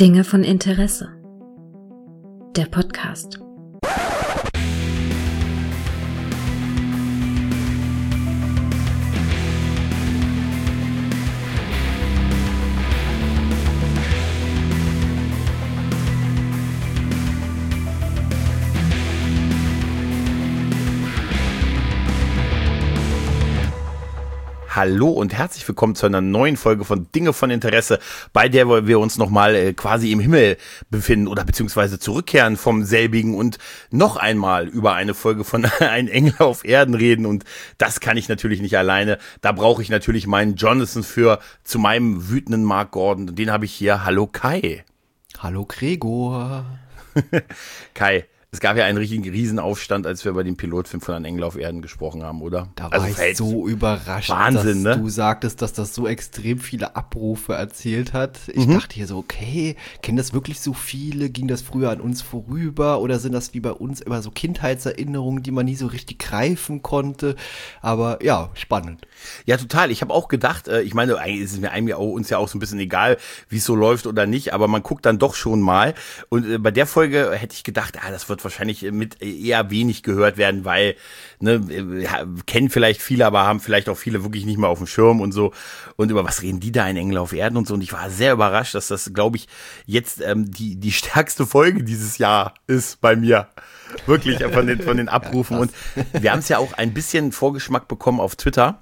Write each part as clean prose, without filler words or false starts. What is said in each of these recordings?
Dinge von Interesse. Der Podcast. Hallo und herzlich willkommen zu einer neuen Folge von Dinge von Interesse, bei der wir uns nochmal quasi im Himmel befinden oder beziehungsweise zurückkehren vom selbigen und noch einmal über eine Folge von Ein Engel auf Erden reden, und das kann ich natürlich nicht alleine. Da brauche ich natürlich meinen Jonathan zu meinem wütenden Mark Gordon, und den habe ich hier. Hallo Kai. Hallo Gregor. Kai, es gab ja einen richtigen Riesenaufstand, als wir über den Pilotfilm von Ein Engel auf Erden gesprochen haben, oder? Da war ich so überrascht, Wahnsinn, dass ne? Du sagtest, dass das so extrem viele Abrufe erzielt hat. Ich dachte hier so, okay, kennen das wirklich so viele? Ging das früher an uns vorüber? Oder sind das wie bei uns immer so Kindheitserinnerungen, die man nie so richtig greifen konnte? Aber ja, spannend. Ja, total. Ich habe auch gedacht, ich meine, eigentlich ist es mir uns ja auch so ein bisschen egal, wie es so läuft oder nicht, aber man guckt dann doch schon mal. Und bei der Folge hätte ich gedacht, das wird wahrscheinlich mit eher wenig gehört werden, weil, kennen vielleicht viele, aber haben vielleicht auch viele wirklich nicht mehr auf dem Schirm und so. Und über was reden die da, Ein Engel auf Erden und so. Und ich war sehr überrascht, dass das, glaube ich, jetzt die stärkste Folge dieses Jahr ist bei mir. Wirklich von den Abrufen. Ja, und wir haben es ja auch ein bisschen Vorgeschmack bekommen auf Twitter.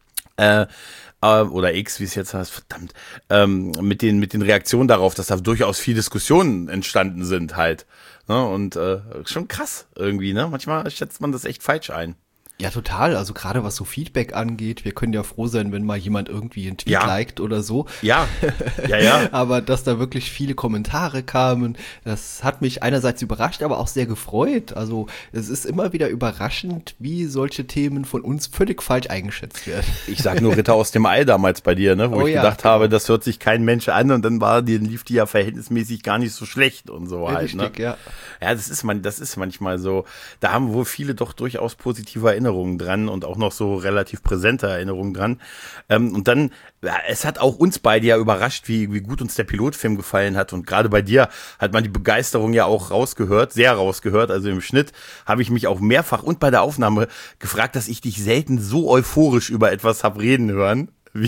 Oder X, wie es jetzt heißt, verdammt, mit den Reaktionen darauf, dass da durchaus viel Diskussionen entstanden sind halt. Ne? Und schon krass irgendwie, ne? Manchmal schätzt man das echt falsch ein. Ja, total. Also gerade was so Feedback angeht, wir können ja froh sein, wenn mal jemand irgendwie einen Tweet liked oder so. Ja. Aber dass da wirklich viele Kommentare kamen, das hat mich einerseits überrascht, aber auch sehr gefreut. Also es ist immer wieder überraschend, wie solche Themen von uns völlig falsch eingeschätzt werden. Ich sag nur Ritter aus dem All damals bei dir, ne? Wo ich gedacht habe, das hört sich kein Mensch an, und dann lief die ja verhältnismäßig gar nicht so schlecht und so halt. Richtig, ne? Ja. Ja, das ist manchmal so. Da haben wohl viele doch durchaus positive Erinnerungen dran und auch noch so relativ präsente Erinnerungen dran. Und dann, es hat auch uns beide ja überrascht, wie gut uns der Pilotfilm gefallen hat. Und gerade bei dir hat man die Begeisterung ja auch sehr rausgehört. Also im Schnitt habe ich mich auch mehrfach und bei der Aufnahme gefragt, dass ich dich selten so euphorisch über etwas habe reden hören,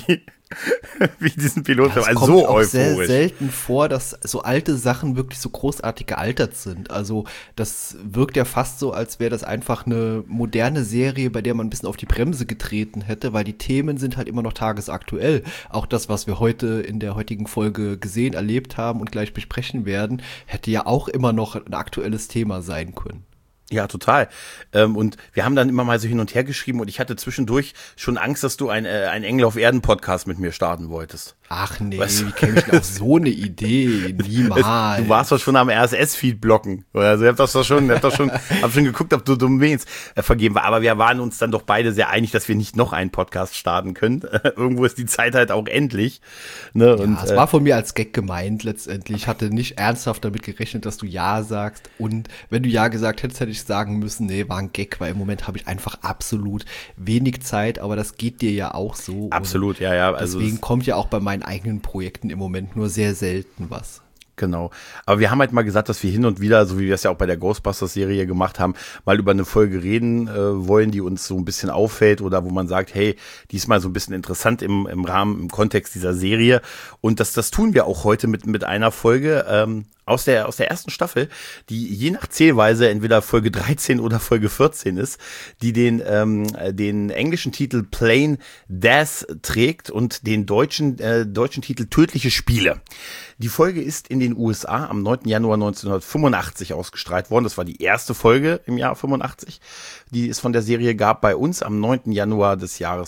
wie diesen Pilotfilm. Es also kommt so auch euphorisch. Sehr selten vor, dass so alte Sachen wirklich so großartig gealtert sind. Also das wirkt ja fast so, als wäre das einfach eine moderne Serie, bei der man ein bisschen auf die Bremse getreten hätte, weil die Themen sind halt immer noch tagesaktuell. Auch das, was wir heute in der heutigen Folge gesehen, erlebt haben und gleich besprechen werden, hätte ja auch immer noch ein aktuelles Thema sein können. Ja, total. Und wir haben dann immer mal so hin und her geschrieben, und ich hatte zwischendurch schon Angst, dass du ein Engel auf Erden Podcast mit mir starten wolltest. Ach nee, Was? wie käme ich denn auf so eine Idee? Niemals. Du warst doch schon am RSS-Feed blocken. Also ich hab schon geguckt, ob du Domains vergeben war. Aber wir waren uns dann doch beide sehr einig, dass wir nicht noch einen Podcast starten können. Irgendwo ist die Zeit halt auch endlich. Ne? Und, es war von mir als Gag gemeint letztendlich. Ich hatte nicht ernsthaft damit gerechnet, dass du Ja sagst. Und wenn du Ja gesagt hättest, hätte ich sagen müssen, nee, war ein Gag, weil im Moment habe ich einfach absolut wenig Zeit. Aber das geht dir ja auch so. Absolut, ja. Also deswegen kommt ja auch bei meinen eigenen Projekten im Moment nur sehr selten was. Genau. Aber wir haben halt mal gesagt, dass wir hin und wieder, so wie wir es ja auch bei der Ghostbusters-Serie gemacht haben, mal über eine Folge reden wollen, die uns so ein bisschen auffällt oder wo man sagt, hey, die ist mal so ein bisschen interessant im Rahmen, im Kontext dieser Serie. Und das tun wir auch heute mit einer Folge aus der ersten Staffel, die je nach Zählweise entweder Folge 13 oder Folge 14 ist, die den englischen Titel Plain Death trägt und den deutschen Titel Tödliche Spiele. Die Folge ist in den USA am 9. Januar 1985 ausgestrahlt worden. Das war die erste Folge im Jahr 85, die es von der Serie gab. Bei uns am 9. Januar des Jahres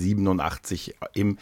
1987 im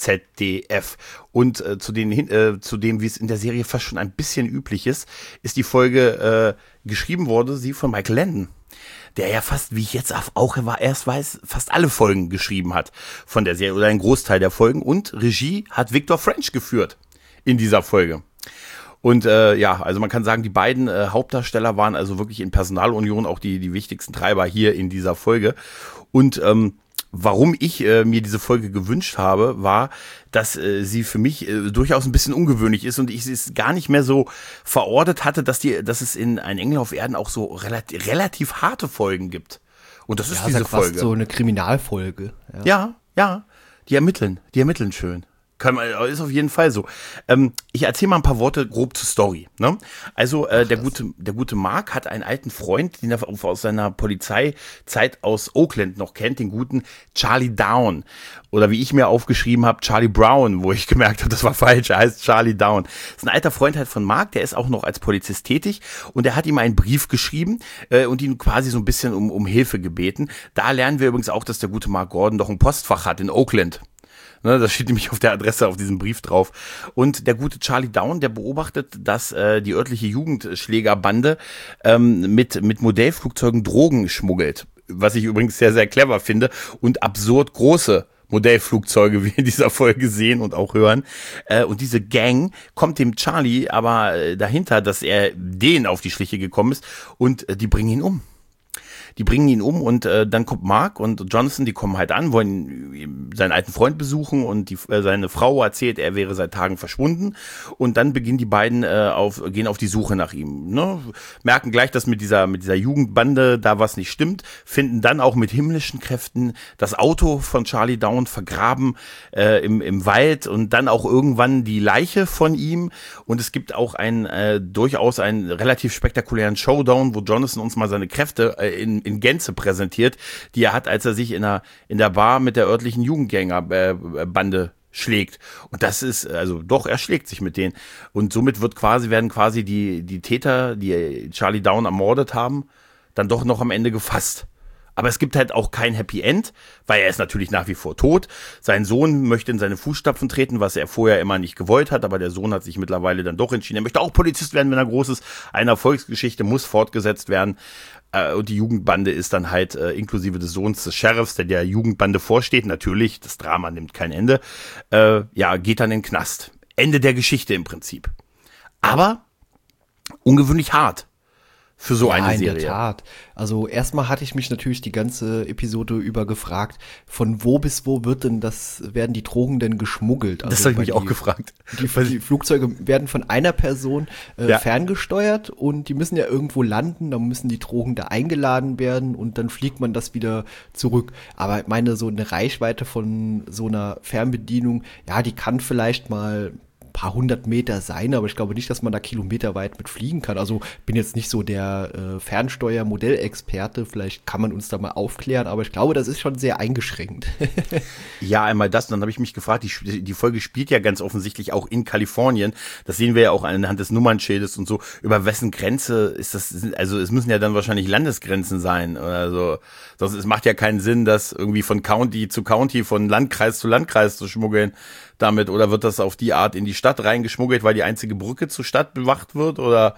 ZDF. Und zu dem, wie es in der Serie fast schon ein bisschen üblich ist die Folge geschrieben wurde, sie von Michael Landon, der ja fast, wie ich jetzt auch erst weiß, fast alle Folgen geschrieben hat von der Serie oder einen Großteil der Folgen. Und Regie hat Victor French geführt in dieser Folge. Und also man kann sagen, die beiden Hauptdarsteller waren also wirklich in Personalunion auch die wichtigsten Treiber hier in dieser Folge. Und warum ich mir diese Folge gewünscht habe, war, dass sie für mich durchaus ein bisschen ungewöhnlich ist und ich es gar nicht mehr so verortet hatte, dass es in Ein Engel auf Erden auch so relativ harte Folgen gibt. Und das ist diese Folge. So eine Kriminalfolge. Ja, die ermitteln schön. Ist auf jeden Fall so. Ich erzähle mal ein paar Worte grob zur Story. Ne? Also der gute Mark hat einen alten Freund, den er aus seiner Polizeizeit aus Oakland noch kennt, den guten Charlie Down. Oder wie ich mir aufgeschrieben habe, Charlie Brown, wo ich gemerkt habe, das war falsch, er heißt Charlie Down. Das ist ein alter Freund halt von Mark, der ist auch noch als Polizist tätig und er hat ihm einen Brief geschrieben und ihn quasi so ein bisschen um Hilfe gebeten. Da lernen wir übrigens auch, dass der gute Mark Gordon doch ein Postfach hat in Oakland. Ne, das steht nämlich auf der Adresse auf diesem Brief drauf. Und der gute Charlie Down, der beobachtet, dass die örtliche Jugendschlägerbande mit Modellflugzeugen Drogen schmuggelt. Was ich übrigens sehr, sehr clever finde und absurd große Modellflugzeuge, wie in dieser Folge sehen und auch hören. Und diese Gang kommt dem Charlie aber dahinter, dass er denen auf die Schliche gekommen ist und die bringen ihn um. Und dann kommt Mark und Jonathan, die kommen halt an, wollen seinen alten Freund besuchen und seine Frau erzählt, er wäre seit Tagen verschwunden und dann beginnen die beiden gehen auf die Suche nach ihm. Ne? Merken gleich, dass mit dieser Jugendbande da was nicht stimmt, finden dann auch mit himmlischen Kräften das Auto von Charlie Down vergraben im Wald und dann auch irgendwann die Leiche von ihm und es gibt auch durchaus einen relativ spektakulären Showdown, wo Jonathan uns mal seine Kräfte in Gänze präsentiert, die er hat, als er sich in der Bar mit der örtlichen Jugendgängerbande schlägt. Und das ist, er schlägt sich mit denen. Und somit werden quasi die Täter, die Charlie Down ermordet haben, dann doch noch am Ende gefasst. Aber es gibt halt auch kein Happy End, weil er ist natürlich nach wie vor tot. Sein Sohn möchte in seine Fußstapfen treten, was er vorher immer nicht gewollt hat, aber der Sohn hat sich mittlerweile dann doch entschieden. Er möchte auch Polizist werden, wenn er groß ist. Eine Erfolgsgeschichte muss fortgesetzt werden. Und die Jugendbande ist dann halt inklusive des Sohns des Sheriffs, der Jugendbande vorsteht. Natürlich, das Drama nimmt kein Ende. Geht dann in den Knast. Ende der Geschichte im Prinzip. Aber ungewöhnlich hart. Für so eine Serie. In der Tat. Also erstmal hatte ich mich natürlich die ganze Episode über gefragt, von wo bis wo werden die Drogen denn geschmuggelt? Also das habe ich mich auch gefragt. Die Flugzeuge werden von einer Person ferngesteuert und die müssen ja irgendwo landen, dann müssen die Drogen da eingeladen werden und dann fliegt man das wieder zurück. Aber ich meine, so eine Reichweite von so einer Fernbedienung, die kann vielleicht mal paar 100 Meter sein, aber ich glaube nicht, dass man da kilometerweit mit fliegen kann. Also bin jetzt nicht so der Fernsteuer-Modellexperte, vielleicht kann man uns da mal aufklären, aber ich glaube, das ist schon sehr eingeschränkt. Ja, einmal das, und dann habe ich mich gefragt, die Folge spielt ja ganz offensichtlich auch in Kalifornien, das sehen wir ja auch anhand des Nummernschildes und so, über wessen Grenze ist das, also es müssen ja dann wahrscheinlich Landesgrenzen sein oder so, sonst es macht ja keinen Sinn, das irgendwie von County zu County, von Landkreis zu Landkreis zu schmuggeln damit, oder wird das auf die Art in die Stadt reingeschmuggelt, weil die einzige Brücke zur Stadt bewacht wird, oder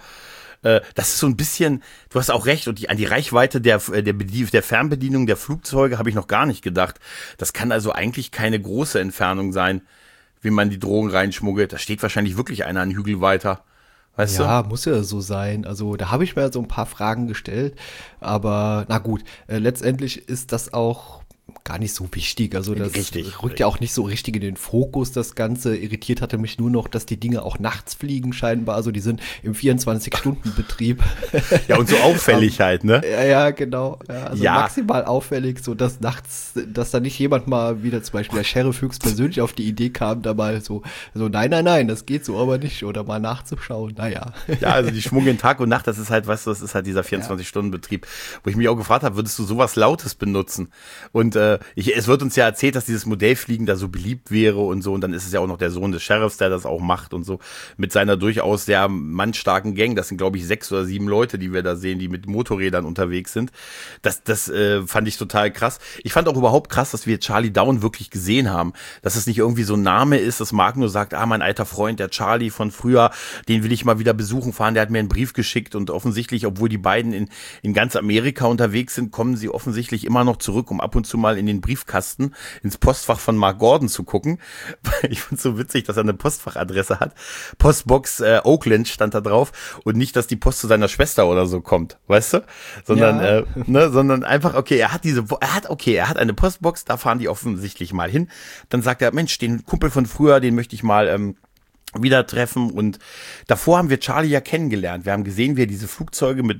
das ist so ein bisschen, du hast auch recht, und an die Reichweite der Fernbedienung der Flugzeuge habe ich noch gar nicht gedacht. Das kann also eigentlich keine große Entfernung sein, wie man die Drogen reinschmuggelt. Da steht wahrscheinlich wirklich einer einen Hügel weiter. Weißt du? Ja, muss ja so sein. Also da habe ich mir so ein paar Fragen gestellt, aber na gut, letztendlich ist das auch gar nicht so wichtig. Also das rückt ja auch nicht so richtig in den Fokus, das Ganze. Irritiert hatte mich nur noch, dass die Dinge auch nachts fliegen scheinbar. Also die sind im 24-Stunden-Betrieb. Ja, und so auffällig halt, ne? Ja, genau. Ja, also maximal auffällig, so dass nachts, dass da nicht jemand mal wieder, zum Beispiel der Sheriff höchstpersönlich auf die Idee kam, da mal so nein, das geht so aber nicht, oder mal nachzuschauen. Naja. Ja, also die schmuggeln Tag und Nacht, das ist halt, weißt du, das ist halt dieser 24-Stunden-Betrieb, wo ich mich auch gefragt habe, würdest du sowas Lautes benutzen? Und es wird uns ja erzählt, dass dieses Modellfliegen da so beliebt wäre und so, und dann ist es ja auch noch der Sohn des Sheriffs, der das auch macht und so, mit seiner durchaus sehr mannstarken Gang. Das sind, glaube ich, 6 oder 7 Leute, die wir da sehen, die mit Motorrädern unterwegs sind. Das fand ich total krass. Ich fand auch überhaupt krass, dass wir Charlie Down wirklich gesehen haben, dass es nicht irgendwie so ein Name ist, dass Mark nur sagt, mein alter Freund, der Charlie von früher, den will ich mal wieder besuchen fahren, der hat mir einen Brief geschickt, und offensichtlich, obwohl die beiden in ganz Amerika unterwegs sind, kommen sie offensichtlich immer noch zurück, um ab und zu mal mal in den Briefkasten, ins Postfach von Mark Gordon zu gucken. Ich find's so witzig, dass er eine Postfachadresse hat. Postbox Oakland stand da drauf und nicht, dass die Post zu seiner Schwester oder so kommt, weißt du? Sondern, sondern einfach, okay, er hat eine Postbox, da fahren die offensichtlich mal hin. Dann sagt er, Mensch, den Kumpel von früher, den möchte ich mal wieder treffen, und davor haben wir Charlie ja kennengelernt. Wir haben gesehen, wie er diese Flugzeuge mit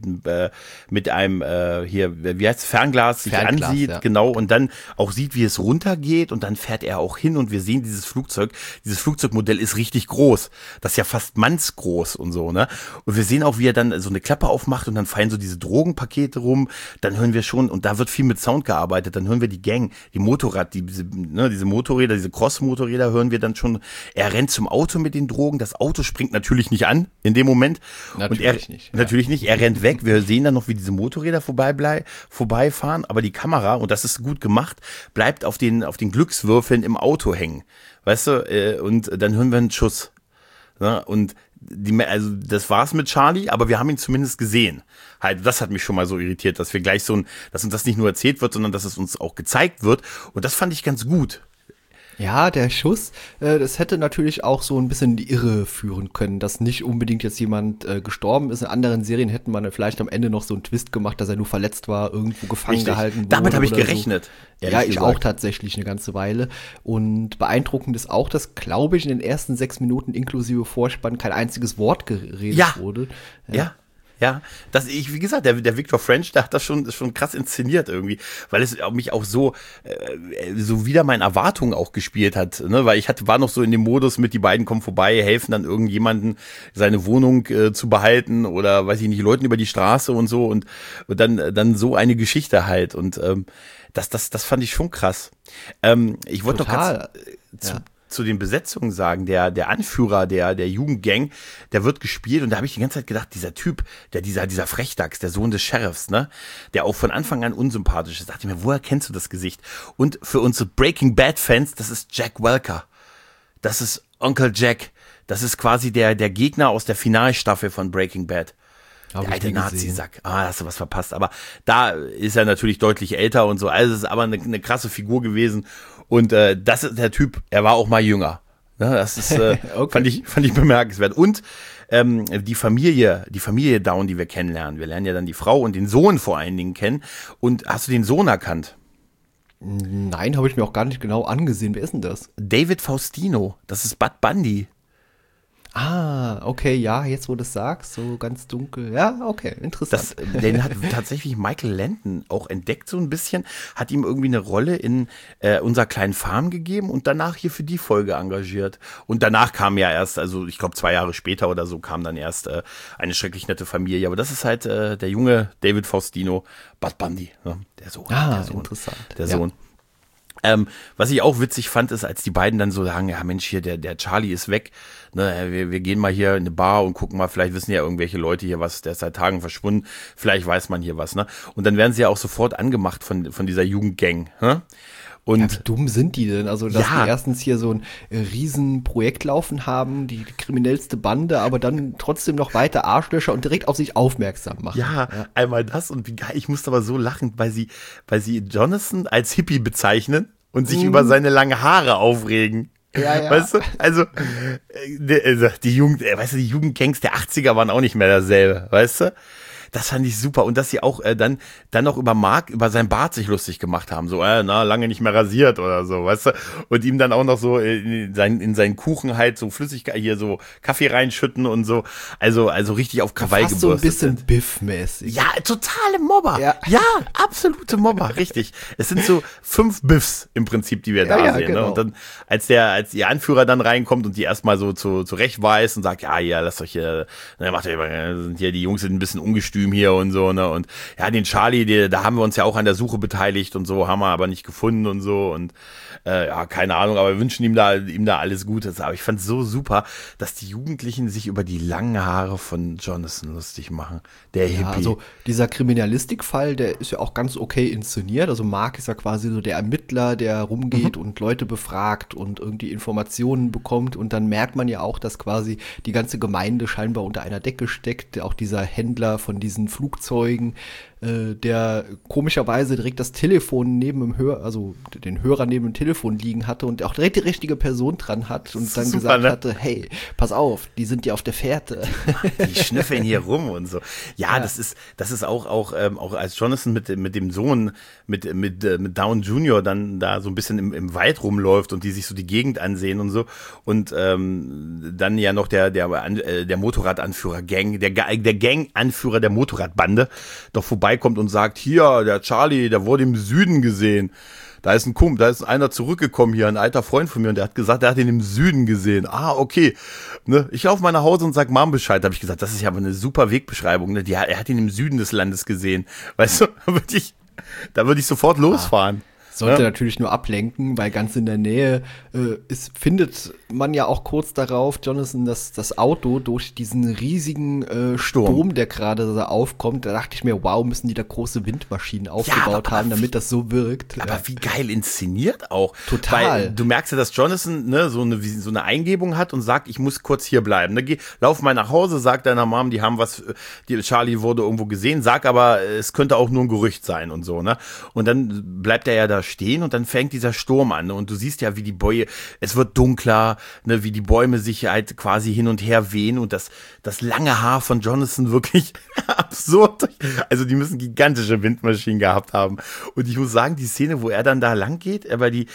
einem hier, wie heißt es, Fernglas sich ansieht, ja. Genau, und dann auch sieht, wie es runtergeht, und dann fährt er auch hin und wir sehen dieses Flugzeugmodell ist richtig groß. Das ist ja fast mannsgroß und so, ne? Und wir sehen auch, wie er dann so eine Klappe aufmacht und dann fallen so diese Drogenpakete rum, dann hören wir schon, und da wird viel mit Sound gearbeitet, dann hören wir die Gang, die diese Motorräder, diese Cross-Motorräder hören wir dann schon, er rennt zum Auto mit den Drogen, das Auto springt natürlich nicht an in dem Moment. Natürlich nicht. Er rennt weg. Wir sehen dann noch, wie diese Motorräder vorbeifahren, aber die Kamera, und das ist gut gemacht, bleibt auf den Glückswürfeln im Auto hängen. Weißt du? Und dann hören wir einen Schuss. Ja, und also das war's mit Charlie, aber wir haben ihn zumindest gesehen. Halt, das hat mich schon mal so irritiert, dass wir gleich dass uns das nicht nur erzählt wird, sondern dass es uns auch gezeigt wird. Und das fand ich ganz gut. Ja, der Schuss, das hätte natürlich auch so ein bisschen in die Irre führen können, dass nicht unbedingt jetzt jemand gestorben ist. In anderen Serien hätten wir vielleicht am Ende noch so einen Twist gemacht, dass er nur verletzt war, irgendwo gefangen gehalten wurde. Damit habe ich gerechnet. So. Ja, ich auch tatsächlich eine ganze Weile. Und beeindruckend ist auch, dass, glaube ich, in den ersten 6 Minuten inklusive Vorspann kein einziges Wort geredet wurde. Ja, wie gesagt, der Victor French, der hat das schon krass inszeniert irgendwie, weil es mich auch so wieder meinen Erwartungen auch gespielt hat, ne, weil war noch so in dem Modus mit, die beiden kommen vorbei, helfen dann irgendjemanden seine Wohnung zu behalten oder, weiß ich nicht, Leuten über die Straße und so, und dann so eine Geschichte halt, und das fand ich schon krass. Ich wollte noch ganz zu den Besetzungen sagen, der Anführer der Jugendgang, der wird gespielt, und da habe ich die ganze Zeit gedacht, dieser Typ, dieser Frechdachs, der Sohn des Sheriffs, ne, der auch von Anfang an unsympathisch ist, dachte ich mir, woher kennst du das Gesicht? Und für unsere Breaking Bad Fans, das ist Jack Welker. Das ist Onkel Jack. Das ist quasi der Gegner aus der Finalstaffel von Breaking Bad. Der alte Nazi-Sack. Hast du was verpasst. Aber da ist er natürlich deutlich älter und so. Also es ist aber eine krasse Figur gewesen. Und das ist der Typ, er war auch mal jünger. Ne, das ist okay. fand ich bemerkenswert. Und die Familie Down, die wir kennenlernen. Wir lernen ja dann die Frau und den Sohn vor allen Dingen kennen. Und hast du den Sohn erkannt? Nein, habe ich mir auch gar nicht genau angesehen. Wer ist denn das? David Faustino. Das ist Bud Bundy. Ah, okay, ja, jetzt wo du das sagst, so ganz dunkel. Ja, okay, interessant. Den hat tatsächlich Michael Landon auch entdeckt so ein bisschen, hat ihm irgendwie eine Rolle in unserer kleinen Farm gegeben und danach hier für die Folge engagiert. Und danach kam ja erst, also ich glaube 2 Jahre später oder so, kam dann erst eine schrecklich nette Familie. Aber das ist halt der junge David Faustino, Bud Bundy, ne? Der Sohn. Interessant. Der Sohn. Was ich auch witzig fand, ist, als die beiden dann so sagen, ja Mensch, hier, der Charlie ist weg, ne, wir gehen mal hier in eine Bar und gucken mal, vielleicht wissen ja irgendwelche Leute hier was, der ist seit Tagen verschwunden, vielleicht weiß man hier was, ne, und dann werden sie ja auch sofort angemacht von dieser Jugendgang, ne? Und ja, wie dumm sind die denn? Also, dass die erstens hier so ein riesen Projekt laufen haben, die kriminellste Bande, aber dann trotzdem noch weiter Arschlöcher und direkt auf sich aufmerksam machen. Ja, einmal das, und wie geil, ich musste aber so lachen, weil sie Jonathan als Hippie bezeichnen und sich über seine langen Haare aufregen. Ja. Weißt du, also die Jugendgangs der 80er waren auch nicht mehr dasselbe, weißt du? Das fand ich super. Und dass sie auch dann noch über sein Bart sich lustig gemacht haben. So, lange nicht mehr rasiert oder so, weißt du? Und ihm dann auch noch so in seinen Kuchen halt so Flüssigkeit, hier so Kaffee reinschütten und so. Also richtig auf Krawall gebürstet. So ein bisschen Biff-mäßig. Ja, totale Mobber. Ja, absolute Mobber, richtig. Es sind so 5 Biffs im Prinzip, die wir da sehen. Genau. Ne? Und dann, als ihr Anführer dann reinkommt und die erstmal so zurechtweist und sagt, ja, lasst euch hier, sind hier die Jungs sind ein bisschen ungestüm hier und so, ne, und ja, den Charlie, da haben wir uns ja auch an der Suche beteiligt und so, haben wir aber nicht gefunden und so, und keine Ahnung, aber wir wünschen ihm da alles Gutes. Aber ich fand es so super, dass die Jugendlichen sich über die langen Haare von Jonathan lustig machen. Der Hippie. Also dieser Kriminalistikfall, der ist ja auch ganz okay inszeniert. Also Mark ist ja quasi so der Ermittler, der rumgeht und Leute befragt und irgendwie Informationen bekommt. Und dann merkt man ja auch, dass quasi die ganze Gemeinde scheinbar unter einer Decke steckt. Auch dieser Händler von diesen Flugzeugen, der komischerweise direkt das Telefon neben dem also den Hörer neben dem Telefon liegen hatte und auch direkt die richtige Person dran hat und dann gesagt hatte, hey, pass auf, die sind ja auf der Fährte. Die schnüffeln hier rum und so. Ja, das ist auch als Jonathan mit dem Sohn, mit Down Jr. dann da so ein bisschen im Wald rumläuft und die sich so die Gegend ansehen und so. Und dann ja noch der Motorradanführer der Gang-Anführer der Motorradbande doch vorbeikommt und sagt, hier, der Charlie, der wurde im Süden gesehen. Da ist einer zurückgekommen hier, ein alter Freund von mir, und der hat gesagt, er hat ihn im Süden gesehen. Ah, okay. Ne, ich laufe mal nach Hause und sag Mom Bescheid. Da habe ich gesagt, das ist ja aber eine super Wegbeschreibung. Ne? Er hat ihn im Süden des Landes gesehen. Weißt du, da würde ich sofort losfahren. Sollte natürlich nur ablenken, weil ganz in der Nähe findet man ja auch kurz darauf, Jonathan, das Auto durch diesen riesigen Sturm, der gerade da aufkommt. Da dachte ich mir, wow, müssen die da große Windmaschinen aufgebaut haben, damit das so wirkt. Aber wie geil inszeniert auch. Total. Weil du merkst ja, dass Jonathan so eine Eingebung hat und sagt, ich muss kurz hier bleiben. Ne? Lauf mal nach Hause, sag deiner Mom, Charlie wurde irgendwo gesehen, sag aber, es könnte auch nur ein Gerücht sein und so. Ne? Und dann bleibt er ja da stehen und dann fängt dieser Sturm an, ne? Und du siehst ja, wie die Bäume, es wird dunkler, ne? Wie die Bäume sich halt quasi hin und her wehen und das lange Haar von Jonathan wirklich absurd. Also die müssen gigantische Windmaschinen gehabt haben. Und ich muss sagen, die Szene, wo er dann da lang geht, über die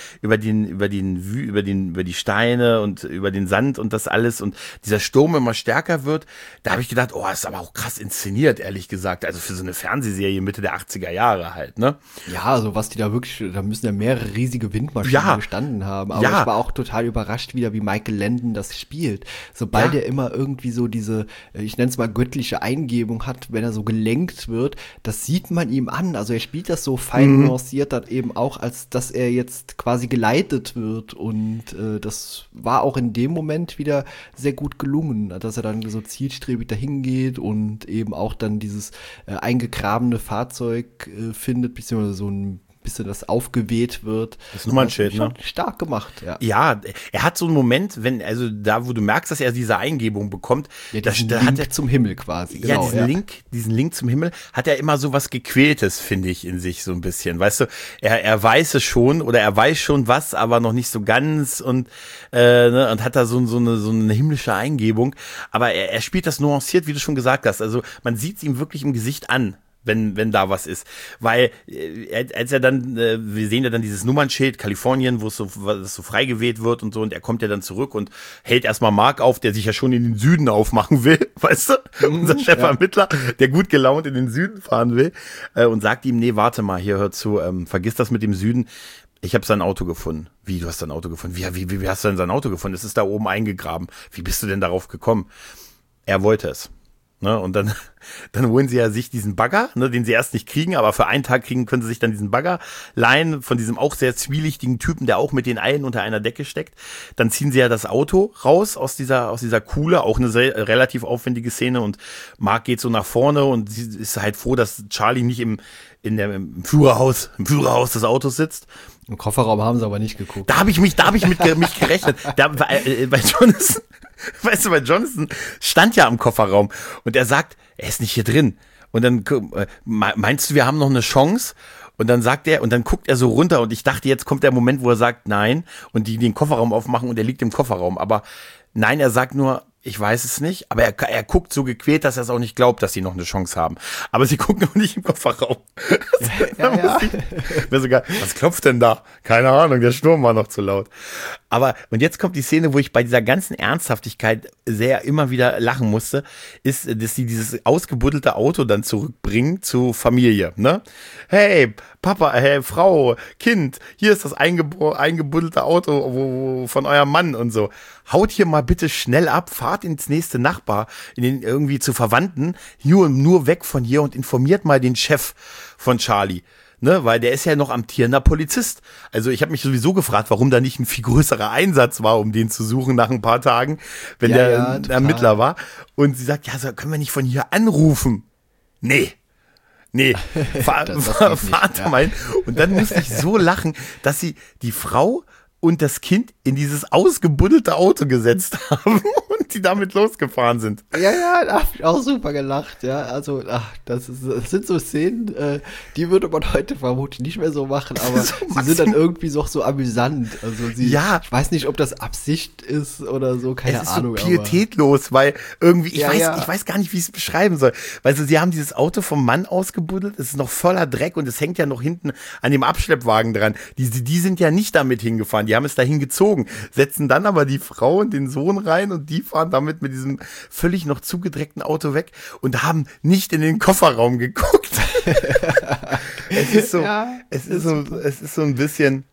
Steine und über den Sand und das alles und dieser Sturm immer stärker wird, da habe ich gedacht, oh, ist aber auch krass inszeniert, ehrlich gesagt. Also für so eine Fernsehserie Mitte der 80er Jahre halt, ne? Ja, also was die da wirklich, da müssen ja mehrere riesige Windmaschinen gestanden haben. Aber ich war auch total überrascht wieder, wie Michael Landon das spielt. Sobald er immer irgendwie so diese, ich nenne es mal göttliche Eingebung hat, wenn er so gelenkt wird, das sieht man ihm an. Also er spielt das so fein nuanciert dann eben auch, als dass er jetzt quasi geleitet wird. Und das war auch in dem Moment wieder sehr gut gelungen, dass er dann so zielstrebig dahin geht und eben auch dann dieses eingegrabene Fahrzeug findet, beziehungsweise so ein bisschen das aufgeweht wird. Das Nummernschild, ne? Stark gemacht, ja. Ja, er hat so einen Moment, da, wo du merkst, dass er diese Eingebung bekommt. Ja, diesen Link zum Himmel quasi. Genau, diesen Link zum Himmel hat er immer so was Gequältes, finde ich, in sich so ein bisschen. Weißt du, er weiß es schon oder er weiß schon was, aber noch nicht so ganz und hat da so eine himmlische Eingebung. Aber er spielt das nuanciert, wie du schon gesagt hast. Also man sieht es ihm wirklich im Gesicht an, wenn da was ist. Weil, als er dann, wir sehen ja dann dieses Nummernschild, Kalifornien, wo es so frei geweht wird und so, und er kommt ja dann zurück und hält erstmal Mark auf, der sich ja schon in den Süden aufmachen will, weißt du? Unser Chefermittler, der gut gelaunt in den Süden fahren will, und sagt ihm, nee, warte mal, hier, hör zu, vergiss das mit dem Süden. Ich habe sein Auto gefunden. Wie, du hast sein Auto gefunden? Wie hast du denn sein Auto gefunden? Es ist da oben eingegraben. Wie bist du denn darauf gekommen? Er wollte es. Ne, und dann holen sie ja sich diesen Bagger, ne, den sie erst nicht kriegen, aber für einen Tag können sie sich dann diesen Bagger leihen von diesem auch sehr zwielichtigen Typen, der auch mit den Eilen unter einer Decke steckt. Dann ziehen sie ja das Auto raus aus dieser Kuhle, auch eine sehr, relativ aufwendige Szene, und Mark geht so nach vorne und sie ist halt froh, dass Charlie nicht im Führerhaus des Autos sitzt. Im Kofferraum haben sie aber nicht geguckt. Da habe ich mich gerechnet. Bei Jonathan, weißt du, bei Jonathan stand ja am Kofferraum und er sagt, er ist nicht hier drin. Und dann meinst du, wir haben noch eine Chance? Und dann sagt er, und dann guckt er so runter, und ich dachte, jetzt kommt der Moment, wo er sagt, nein, und die den Kofferraum aufmachen und er liegt im Kofferraum. Aber nein, er sagt nur, ich weiß es nicht, aber er guckt so gequält, dass er es auch nicht glaubt, dass sie noch eine Chance haben. Aber sie gucken auch nicht im Kofferraum. Ja. Sogar, was klopft denn da? Keine Ahnung, der Sturm war noch zu laut. Und jetzt kommt die Szene, wo ich bei dieser ganzen Ernsthaftigkeit immer wieder lachen musste, ist, dass sie dieses ausgebuddelte Auto dann zurückbringen zur Familie, ne? Hey, Papa, hey, Frau, Kind, hier ist das eingebuddelte Auto von eurem Mann und so. Haut hier mal bitte schnell ab, fahrt ins nächste irgendwie zu Verwandten, nur weg von hier, und informiert mal den Chef von Charlie. Ne, weil der ist ja noch amtierender Polizist. Also ich habe mich sowieso gefragt, warum da nicht ein viel größerer Einsatz war, um den zu suchen nach ein paar Tagen, wenn der Ermittler war. Und sie sagt, ja, so können wir nicht von hier anrufen. Nee, Vater mein. Und dann musste ich so lachen, dass sie die Frau und das Kind in dieses ausgebuddelte Auto gesetzt haben und die damit losgefahren sind. Ja, da hab ich auch super gelacht, ja. Also, das sind so Szenen, die würde man heute vermutlich nicht mehr so machen, aber so sie sind dann irgendwie so amüsant. Also ich weiß nicht, ob das Absicht ist oder so, keine Ahnung. Es ist so pietätlos, weil irgendwie, ich weiß gar nicht, wie ich es beschreiben soll. Weißt du, sie haben dieses Auto vom Mann ausgebuddelt, es ist noch voller Dreck und es hängt ja noch hinten an dem Abschleppwagen dran. Die sind ja nicht damit hingefahren, die haben es dahin gezogen, setzen dann aber die Frau und den Sohn rein und die fahren damit mit diesem völlig noch zugedreckten Auto weg und haben nicht in den Kofferraum geguckt. Es ist so ein bisschen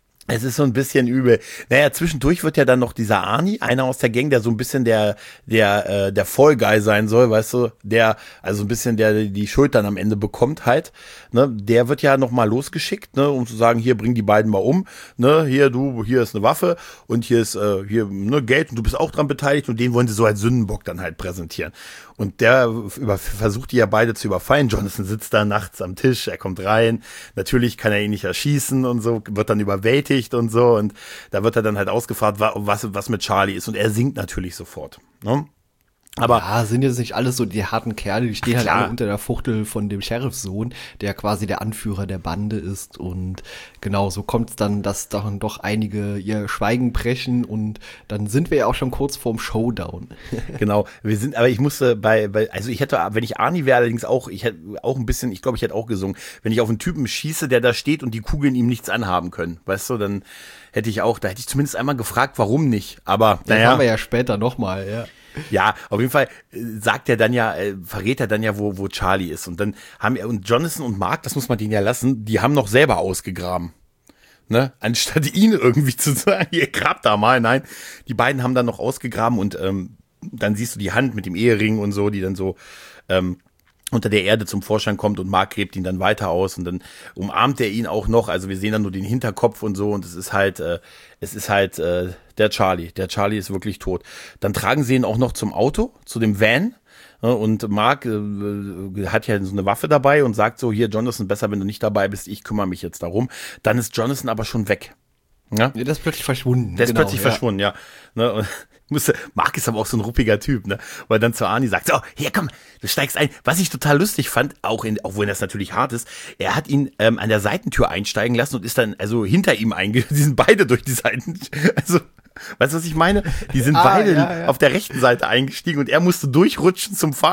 übel. Naja, zwischendurch wird ja dann noch dieser Arnie, einer aus der Gang, der so ein bisschen der Fall Guy sein soll, weißt du, der ein bisschen die Schuld dann am Ende bekommt halt, ne, der wird ja noch mal losgeschickt, ne, um zu sagen, hier, bring die beiden mal um, ne, hier ist eine Waffe und hier ist Geld und du bist auch dran beteiligt und den wollen sie so als Sündenbock dann halt präsentieren. Und der versucht die ja beide zu überfallen. Jonathan sitzt da nachts am Tisch, er kommt rein. Natürlich kann er ihn nicht erschießen und so, wird dann überwältigt und so. Und da wird er dann halt ausgefragt, was mit Charlie ist. Und er singt natürlich sofort. Ne? Aber sind jetzt nicht alles so die harten Kerle, die stehen halt alle unter der Fuchtel von dem Sheriffsohn, der quasi der Anführer der Bande ist und genau, so kommt's dann, dass dann doch einige ihr Schweigen brechen und dann sind wir ja auch schon kurz vorm Showdown. Genau, aber ich musste also ich hätte, wenn ich Arnie wäre allerdings ich hätte auch ein bisschen, ich glaube, ich hätte auch gesungen, wenn ich auf einen Typen schieße, der da steht und die Kugeln ihm nichts anhaben können, weißt du, dann da hätte ich zumindest einmal gefragt, warum nicht, aber naja. Das haben wir ja später nochmal, ja. Ja, auf jeden Fall verrät er dann ja, wo Charlie ist. Und dann und Jonathan und Mark, das muss man denen ja lassen, die haben noch selber ausgegraben. Ne? Anstatt ihn irgendwie zu sagen, ihr grabt da mal. Nein, die beiden haben dann noch ausgegraben und dann siehst du die Hand mit dem Ehering und so, die dann so unter der Erde zum Vorschein kommt und Mark gräbt ihn dann weiter aus und dann umarmt er ihn auch noch, also wir sehen dann nur den Hinterkopf und so und es ist halt der Charlie. Der Charlie ist wirklich tot. Dann tragen sie ihn auch noch zum Auto, zu dem Van und Mark hat ja so eine Waffe dabei und sagt so, hier Jonathan, besser, wenn du nicht dabei bist, ich kümmere mich jetzt darum. Dann ist Jonathan aber schon weg. Ja? Der ist plötzlich verschwunden. Verschwunden, ja. Ne? Und Mark ist aber auch so ein ruppiger Typ, ne? Weil dann zu Arnie sagt, so, hier komm, du steigst ein. Was ich total lustig fand, auch wenn das natürlich hart ist, er hat ihn an der Seitentür einsteigen lassen und ist dann also hinter ihm die sind beide durch die Seitentür, also weißt du, was ich meine? Die sind beide auf der rechten Seite eingestiegen und er musste durchrutschen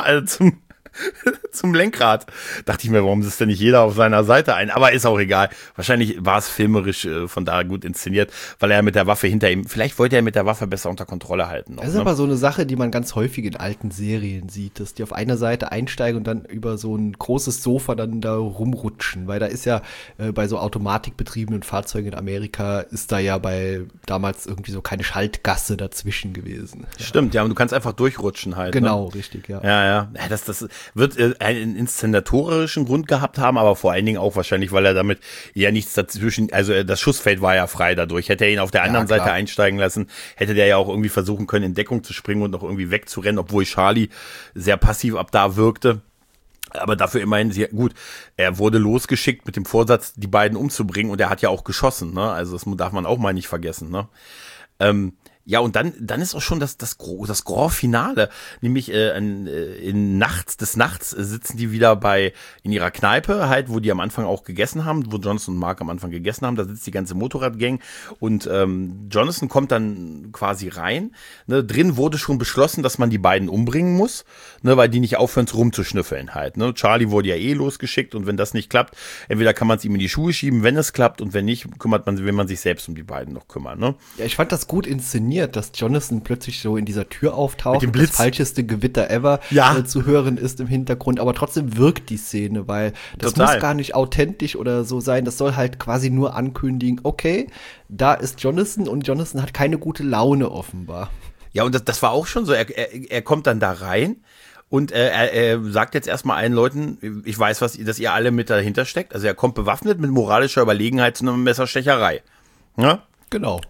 zum Lenkrad. Dachte ich mir, warum ist denn nicht jeder auf seiner Seite ein? Aber ist auch egal. Wahrscheinlich war es filmerisch von da gut inszeniert, weil er mit der Waffe hinter ihm, vielleicht wollte er mit der Waffe besser unter Kontrolle halten. Noch, das ist aber so eine Sache, die man ganz häufig in alten Serien sieht, dass die auf einer Seite einsteigen und dann über so ein großes Sofa dann da rumrutschen, weil da ist ja bei so automatikbetriebenen Fahrzeugen in Amerika ist da ja damals irgendwie so keine Schaltgasse dazwischen gewesen. Stimmt, ja, und du kannst einfach durchrutschen halt. Genau, ne? Richtig, ja. Ja, das wird einen inszenatorischen Grund gehabt haben, aber vor allen Dingen auch wahrscheinlich, weil er damit ja nichts dazwischen, also das Schussfeld war ja frei dadurch. Hätte er ihn auf der anderen Seite einsteigen lassen, hätte der ja auch irgendwie versuchen können, in Deckung zu springen und noch irgendwie wegzurennen, obwohl Charlie sehr passiv ab da wirkte. Aber dafür immerhin, gut, er wurde losgeschickt mit dem Vorsatz, die beiden umzubringen und er hat ja auch geschossen, ne? Also das darf man auch mal nicht vergessen, ne? Ja, und dann ist auch schon das Grand Finale, nämlich des Nachts sitzen die wieder in ihrer Kneipe, halt, wo die am Anfang auch gegessen haben, wo Jonathan und Mark am Anfang gegessen haben, da sitzt die ganze Motorradgang und Jonathan kommt dann quasi rein, ne, drin wurde schon beschlossen, dass man die beiden umbringen muss, ne, weil die nicht aufhören rumzuschnüffeln halt, ne, Charlie wurde ja losgeschickt und wenn das nicht klappt, entweder kann man es ihm in die Schuhe schieben, wenn es klappt und wenn nicht, will man sich selbst um die beiden noch kümmern, ne. Ja, ich fand das gut inszeniert, dass Jonathan plötzlich so in dieser Tür auftaucht, mit dem Blitz. Das falscheste Gewitter ever zu hören ist im Hintergrund, aber trotzdem wirkt die Szene, weil das muss gar nicht authentisch oder so sein, das soll halt quasi nur ankündigen, okay, da ist Jonathan und Jonathan hat keine gute Laune offenbar. Ja, und das war auch schon so, er kommt dann da rein und er sagt jetzt erstmal allen Leuten, ich weiß, dass ihr alle mit dahinter steckt, also er kommt bewaffnet mit moralischer Überlegenheit zu einer Messerstecherei. Ja? Genau.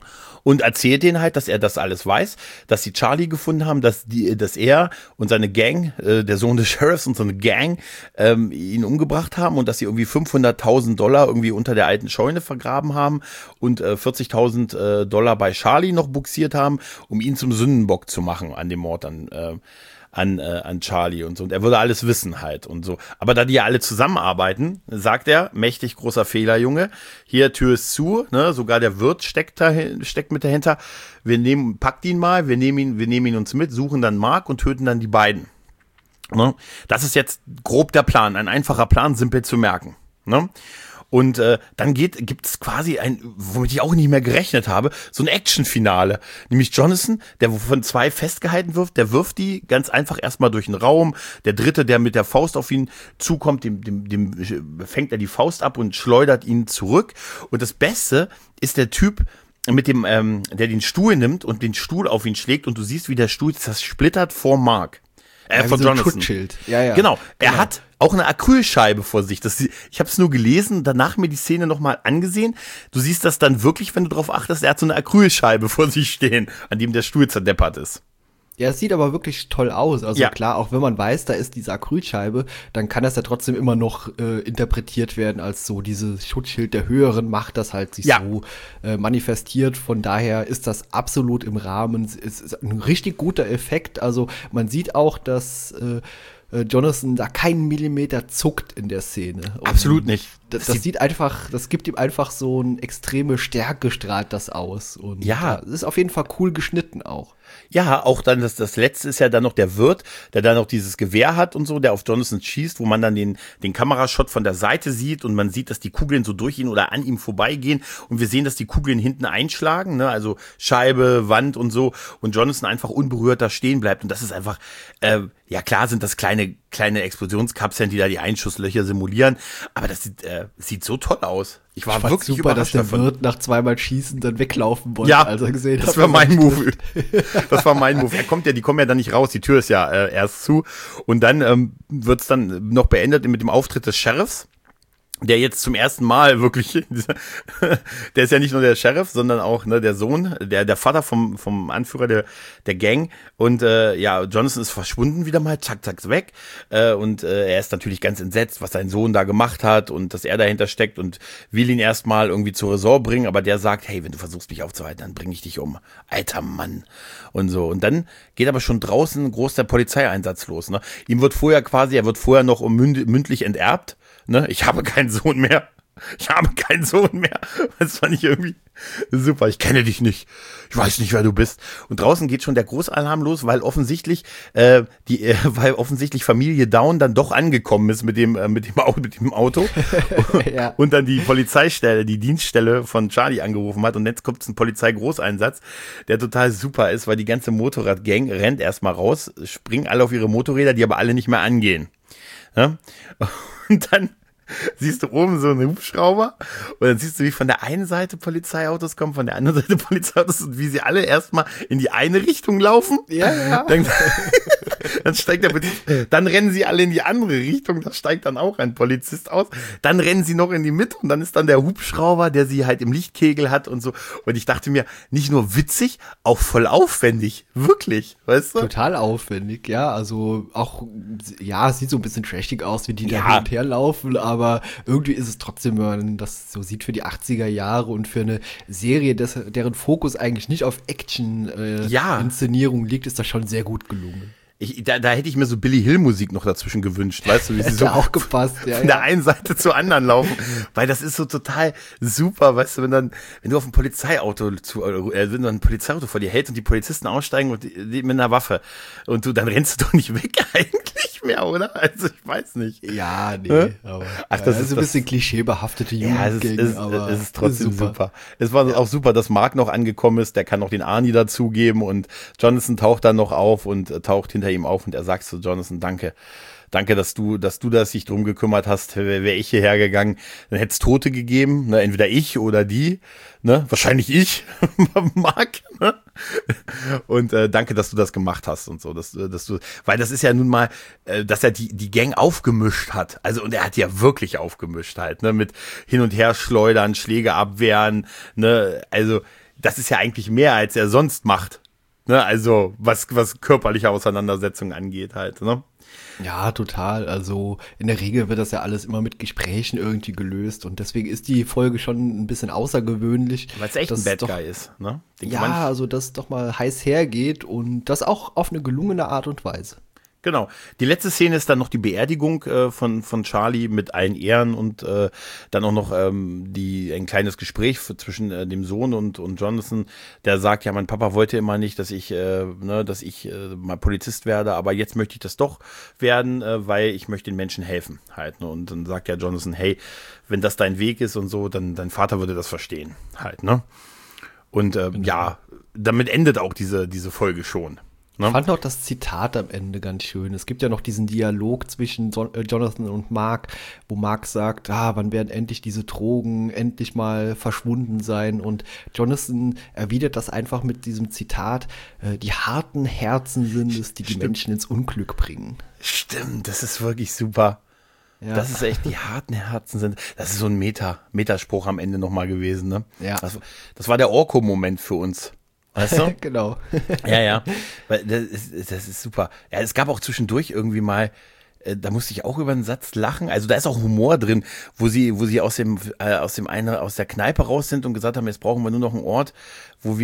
und erzählt denen halt, dass er das alles weiß, dass sie Charlie gefunden haben, dass er und seine Gang, der Sohn des Sheriffs und so eine Gang, ihn umgebracht haben und dass sie irgendwie $500.000 irgendwie unter der alten Scheune vergraben haben und $40.000 bei Charlie noch buxiert haben, um ihn zum Sündenbock zu machen an dem Mord an Charlie und so. Und er würde alles wissen halt und so. Aber da die ja alle zusammenarbeiten, sagt er, mächtig großer Fehler, Junge. Hier, Tür ist zu, ne? Sogar der Wirt steckt mit dahinter. Packt ihn mal, wir nehmen ihn uns mit, suchen dann Mark und töten dann die beiden. Ne? Das ist jetzt grob der Plan. Ein einfacher Plan, simpel zu merken. Ne? Und dann gibt's quasi womit ich auch nicht mehr gerechnet habe, so ein Action-Finale. Nämlich Jonathan, der von zwei festgehalten wird, der wirft die ganz einfach erstmal durch den Raum. Der dritte, der mit der Faust auf ihn zukommt, dem fängt er die Faust ab und schleudert ihn zurück. Und das Beste ist der Typ, mit dem, der den Stuhl nimmt und den Stuhl auf ihn schlägt und du siehst, wie der Stuhl zersplittert vor Mark. Von so Jonathan. Schutzschild. Ja. Genau. Er hat auch eine Acrylscheibe vor sich. Ich habe es nur gelesen, danach mir die Szene nochmal angesehen. Du siehst das dann wirklich, wenn du drauf achtest, er hat so eine Acrylscheibe vor sich stehen, an dem der Stuhl zerdeppert ist. Ja, es sieht aber wirklich toll aus. Also klar, auch wenn man weiß, da ist diese Acrylscheibe, dann kann das ja trotzdem immer noch interpretiert werden als so dieses Schutzschild der höheren Macht, das halt sich so manifestiert. Von daher ist das absolut im Rahmen. Es ist ein richtig guter Effekt. Also man sieht auch, dass Jonathan da keinen Millimeter zuckt in der Szene. Und absolut nicht. Das gibt ihm einfach so eine extreme Stärke, strahlt das aus. Und ja, es ist auf jeden Fall cool geschnitten auch. Ja, auch dann das letzte ist ja dann noch der Wirt, der dann noch dieses Gewehr hat und so, der auf Jonathan schießt, wo man dann den Kamerashot von der Seite sieht und man sieht, dass die Kugeln so durch ihn oder an ihm vorbeigehen und wir sehen, dass die Kugeln hinten einschlagen, ne, also Scheibe, Wand und so und Jonathan einfach unberührt da stehen bleibt und das ist einfach, ja klar sind das kleine Explosionskapseln, die da die Einschusslöcher simulieren, aber das sieht so toll aus. Ich war wirklich super, dass der davon. Wirt nach zweimal Schießen dann weglaufen wollte, ja, als er gesehen hat. Das war mein Move. Das war mein Move. Die kommen ja dann nicht raus, die Tür ist ja erst zu. Und dann wird's dann noch beendet mit dem Auftritt des Sheriffs, der jetzt zum ersten Mal wirklich, der ist ja nicht nur der Sheriff, sondern auch der Sohn, der Vater vom Anführer der Gang. Und Jonathan ist verschwunden wieder mal, zack, weg. Und er ist natürlich ganz entsetzt, was sein Sohn da gemacht hat und dass er dahinter steckt und will ihn erstmal irgendwie zur Raison bringen. Aber der sagt, hey, wenn du versuchst, mich aufzuhalten, dann bringe ich dich um. Alter Mann. Und so. Und dann geht aber schon draußen groß der Polizeieinsatz los. Ne? Er wird vorher noch mündlich enterbt. Ne? Ich habe keinen Sohn mehr. Das fand ich irgendwie super. Ich kenne dich nicht. Ich weiß nicht, wer du bist. Und draußen geht schon der Großalarm los, weil offensichtlich Familie Down dann doch angekommen ist mit dem Auto. Ja. Und dann die Polizeistelle, die Dienststelle von Charlie angerufen hat. Und jetzt kommt ein Polizeigroßeinsatz, der total super ist, weil die ganze Motorradgang rennt erstmal raus, springen alle auf ihre Motorräder, die aber alle nicht mehr angehen. Ja? Und dann siehst du oben so einen Hubschrauber und dann siehst du, wie von der einen Seite Polizeiautos kommen, von der anderen Seite Polizeiautos und wie sie alle erstmal in die eine Richtung laufen. Ja. Dann rennen sie alle in die andere Richtung, da steigt dann auch ein Polizist aus. Dann rennen sie noch in die Mitte und dann ist dann der Hubschrauber, der sie halt im Lichtkegel hat und so. Und ich dachte mir, nicht nur witzig, auch voll aufwendig. Wirklich, weißt du? Total aufwendig, ja. Also auch, ja, es sieht so ein bisschen trashig aus, wie die da hin und her laufen, aber irgendwie ist es trotzdem, wenn man das so sieht, für die 80er Jahre und für eine Serie, deren Fokus eigentlich nicht auf Action-Inszenierung liegt, ist das schon sehr gut gelungen. Da hätte ich mir so Billy Hill Musik noch dazwischen gewünscht, weißt du, wie sie so auch gepasst, von der einen Seite zur anderen laufen, weil das ist so total super, weißt du, wenn du auf ein Polizeiauto wenn du ein Polizeiauto vor dir hältst und die Polizisten aussteigen und die mit einer Waffe und dann rennst du doch nicht weg eigentlich mehr, oder? Also ich weiß nicht. Ja, nee, aber das ist ein bisschen klischeebehaftete Jugendgang, aber es ist trotzdem super. Es war auch super, dass Mark noch angekommen ist, der kann noch den Arnie dazugeben und Jonathan taucht dann noch auf und taucht hinter ihm auf und er sagt zu Jonathan, danke, dass du dich drum gekümmert hast, wäre ich hierher gegangen, dann hätte es Tote gegeben, ne, entweder ich oder die, ne, wahrscheinlich ich, Mark, ne? Und danke, dass du das gemacht hast und so, dass du, weil das ist ja nun mal, dass er die Gang aufgemischt hat, also und er hat ja wirklich aufgemischt halt, ne, mit hin und her schleudern, Schläge abwehren, ne, also das ist ja eigentlich mehr, als er sonst macht. Ne? Also, was körperliche Auseinandersetzungen angeht halt, ne? Ja, total. Also in der Regel wird das ja alles immer mit Gesprächen irgendwie gelöst und deswegen ist die Folge schon ein bisschen außergewöhnlich. Weil es echt ein Bad Guy ist, ne? Ja, also dass doch mal heiß hergeht und das auch auf eine gelungene Art und Weise. Genau. Die letzte Szene ist dann noch die Beerdigung von Charlie mit allen Ehren und dann auch noch ein kleines Gespräch zwischen dem Sohn und Jonathan, der sagt, ja, mein Papa wollte immer nicht, dass ich mal Polizist werde, aber jetzt möchte ich das doch werden, weil ich möchte den Menschen helfen halt. Ne? Und dann sagt ja Jonathan, hey, wenn das dein Weg ist und so, dann dein Vater würde das verstehen halt, ne? Und ja, damit endet auch diese Folge schon. Ich fand auch das Zitat am Ende ganz schön. Es gibt ja noch diesen Dialog zwischen Jonathan und Mark, wo Mark sagt, wann werden endlich diese Drogen endlich mal verschwunden sein? Und Jonathan erwidert das einfach mit diesem Zitat, die harten Herzen sind es, die Menschen ins Unglück bringen. Stimmt, das ist wirklich super. Ja. Das ist echt, die harten Herzen sind, das ist so ein Metaspruch am Ende nochmal gewesen, ne? Ja. Das war der Orko-Moment für uns. Weißt du? Genau. Ja. Das ist super. Ja, es gab auch zwischendurch irgendwie mal, da musste ich auch über einen Satz lachen. Also da ist auch Humor drin, wo sie aus der Kneipe raus sind und gesagt haben, jetzt brauchen wir nur noch einen Ort, wo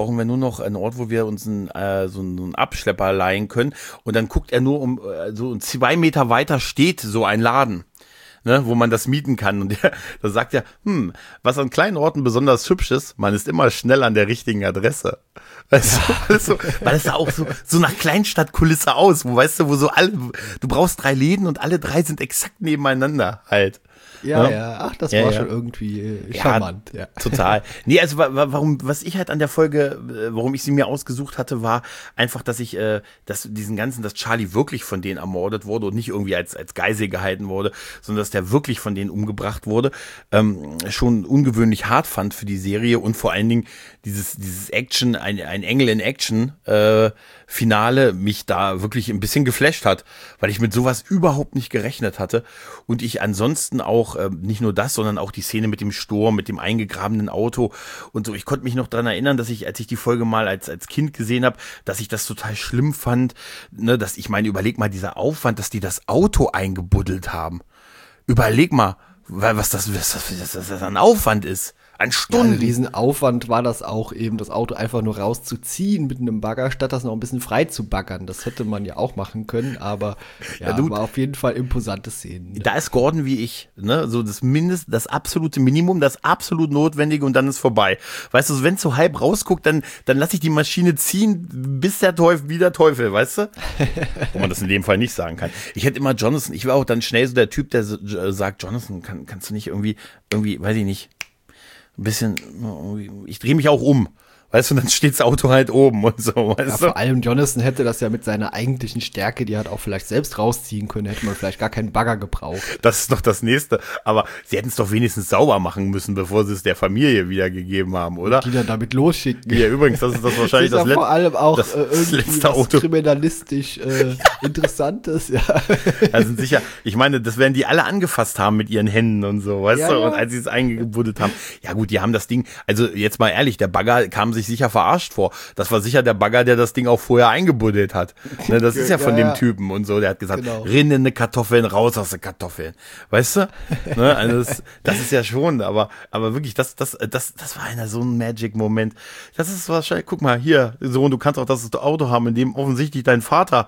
wir uns so einen Abschlepper leihen können. Und dann guckt er nur so 2 Meter weiter steht so ein Laden. Ne, wo man das mieten kann. Und da sagt er, was an kleinen Orten besonders hübsch ist, man ist immer schnell an der richtigen Adresse. Weißt du, weil es sah auch so nach Kleinstadtkulisse aus, wo so du brauchst 3 Läden und alle 3 sind exakt nebeneinander halt. Ja. Ach, das war schon irgendwie charmant. Ja, total. Nee, also was ich halt an der Folge, warum ich sie mir ausgesucht hatte, war einfach, dass Charlie wirklich von denen ermordet wurde und nicht irgendwie als Geisel gehalten wurde, sondern dass der wirklich von denen umgebracht wurde, schon ungewöhnlich hart fand für die Serie und vor allen Dingen dieses Action, ein Engel in Action, Finale mich da wirklich ein bisschen geflasht hat, weil ich mit sowas überhaupt nicht gerechnet hatte und ich ansonsten auch nicht nur das, sondern auch die Szene mit dem Sturm, mit dem eingegrabenen Auto und so. Ich konnte mich noch daran erinnern, dass ich, als ich die Folge mal als Kind gesehen habe, dass ich das total schlimm fand, ne, überleg mal, dieser Aufwand, dass die das Auto eingebuddelt haben. Überleg mal, was das an Aufwand ist. An Stunden. Ja, ein Riesenaufwand war das auch eben, das Auto einfach nur rauszuziehen mit einem Bagger, statt das noch ein bisschen frei zu baggern. Das hätte man ja auch machen können, aber war auf jeden Fall imposante Szenen. Da ist Gordon wie ich, ne, so das absolute Minimum, das absolut Notwendige und dann ist vorbei. Weißt du, wenn es so halb rausguckt, dann lasse ich die Maschine ziehen, bis der Teufel, wie der Teufel, weißt du? Wo man das in dem Fall nicht sagen kann. Ich hätte immer Jonathan, ich war auch dann schnell so der Typ, der sagt, Jonathan, kannst du nicht irgendwie, weiß ich nicht, ein bisschen, ich drehe mich auch um, weißt du, dann steht das Auto halt oben und so, weißt du. Vor allem Jonathan hätte das ja mit seiner eigentlichen Stärke, die er hat auch vielleicht selbst rausziehen können, hätte man vielleicht gar keinen Bagger gebraucht. Das ist doch das Nächste, aber sie hätten es doch wenigstens sauber machen müssen, bevor sie es der Familie wiedergegeben haben, oder? Die dann damit losschicken. Ja, übrigens, das ist das wahrscheinlich das letzte. Vor allem auch das irgendwie letzte was Auto. Kriminalistisch Interessantes, ja. Also sicher, ich meine, das werden die alle angefasst haben mit ihren Händen und so, weißt du, und als sie es eingebuddelt haben. Ja gut, die haben das Ding, also jetzt mal ehrlich, der Bagger kam sich sicher verarscht vor. Das war sicher der Bagger, der das Ding auch vorher eingebuddelt hat. Ne, das ist ja von dem Typen und so, der hat gesagt, rinnende Kartoffeln, raus aus den Kartoffeln. Weißt du? Ne, also das ist ja schon, aber wirklich, das war so ein Magic-Moment. Das ist wahrscheinlich, guck mal, hier, Sohn, du kannst auch das Auto haben, in dem offensichtlich dein Vater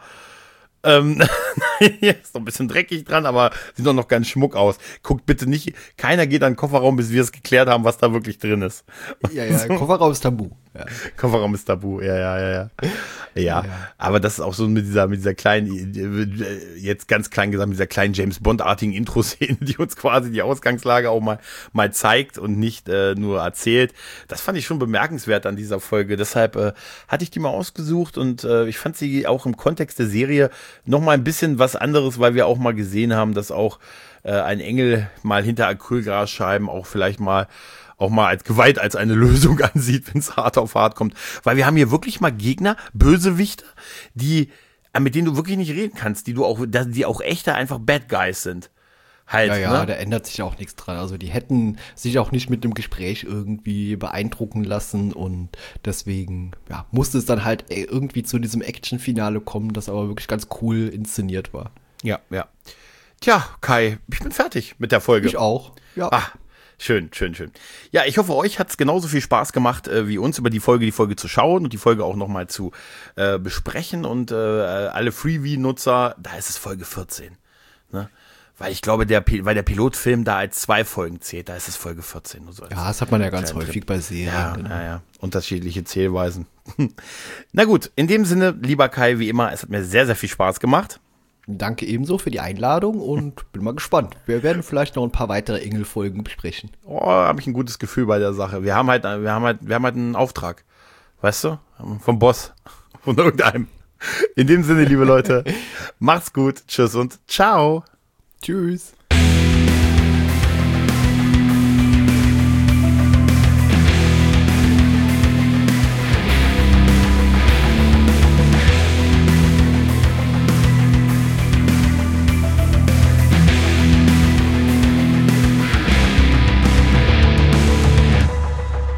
ist noch ein bisschen dreckig dran, aber sieht doch noch ganz schmuck aus. Guckt bitte nicht, keiner geht an den Kofferraum, bis wir es geklärt haben, was da wirklich drin ist. Ja, Kofferraum ist tabu. Ja. Kofferraum ist tabu, ja. Ja, aber das ist auch so mit dieser kleinen, jetzt ganz klein gesagt, mit dieser kleinen James Bond-artigen Intro-Szene, die uns quasi die Ausgangslage auch mal zeigt und nicht nur erzählt. Das fand ich schon bemerkenswert an dieser Folge. Deshalb hatte ich die mal ausgesucht und ich fand sie auch im Kontext der Serie noch mal ein bisschen was anderes, weil wir auch mal gesehen haben, dass auch ein Engel mal hinter Acrylglasscheiben auch vielleicht mal als Gewalt als eine Lösung ansieht, wenn es hart auf hart kommt. Weil wir haben hier wirklich mal Gegner, Bösewichte, mit denen du wirklich nicht reden kannst, die auch echte einfach Bad Guys sind. halt. Ja, ne? da ändert sich auch nichts dran. Also die hätten sich auch nicht mit dem Gespräch irgendwie beeindrucken lassen und deswegen musste es dann halt irgendwie zu diesem Action-Finale kommen, das aber wirklich ganz cool inszeniert war. Ja. Tja, Kai, ich bin fertig mit der Folge. Ich auch, ja. Ah, schön. Ja, ich hoffe, euch hat es genauso viel Spaß gemacht, wie uns über die Folge zu schauen und die Folge auch nochmal zu besprechen. Und alle Freebie-Nutzer, da ist es Folge 14. Ne? Weil ich glaube, weil der Pilotfilm da als 2 Folgen zählt, da ist es Folge 14. Nur so Ja, das hat man ja ganz häufig bei Serien. Ja, genau. ja. Unterschiedliche Zählweisen. Na gut, in dem Sinne, lieber Kai, wie immer, es hat mir sehr, sehr viel Spaß gemacht. Danke ebenso für die Einladung und bin mal gespannt. Wir werden vielleicht noch ein paar weitere Engel-Folgen besprechen. Oh, habe ich ein gutes Gefühl bei der Sache. Wir haben halt einen Auftrag. Weißt du? Vom Boss. Von irgendeinem. In dem Sinne, liebe Leute, macht's gut. Tschüss und ciao. Tschüss.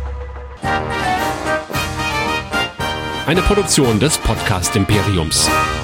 Eine Produktion des Podcast Imperiums.